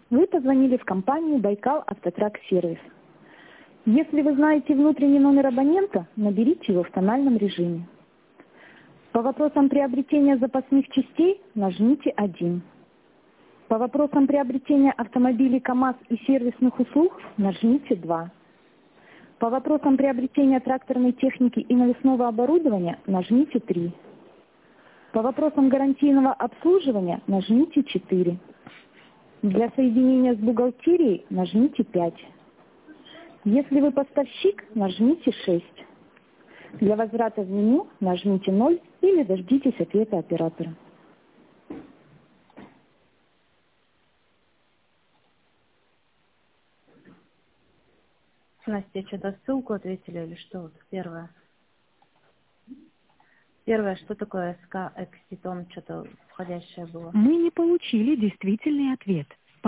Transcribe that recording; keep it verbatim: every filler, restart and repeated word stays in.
Вы позвонили в компанию «Байкал Автотрак Сервис». Если вы знаете внутренний номер абонента, наберите его в тональном режиме. По вопросам приобретения запасных частей нажмите один. По вопросам приобретения автомобилей КАМАЗ и сервисных услуг нажмите два. По вопросам приобретения тракторной техники и навесного оборудования нажмите три. По вопросам гарантийного обслуживания нажмите четыре. Для соединения с бухгалтерией нажмите пять. Если вы поставщик, нажмите шесть. Для возврата в меню нажмите ноль или дождитесь ответа оператора. Настя, что-то ссылку ответили или что? Вот первое. Первое, что такое СК Экситон, что-то входящее было. Мы не получили действительный ответ.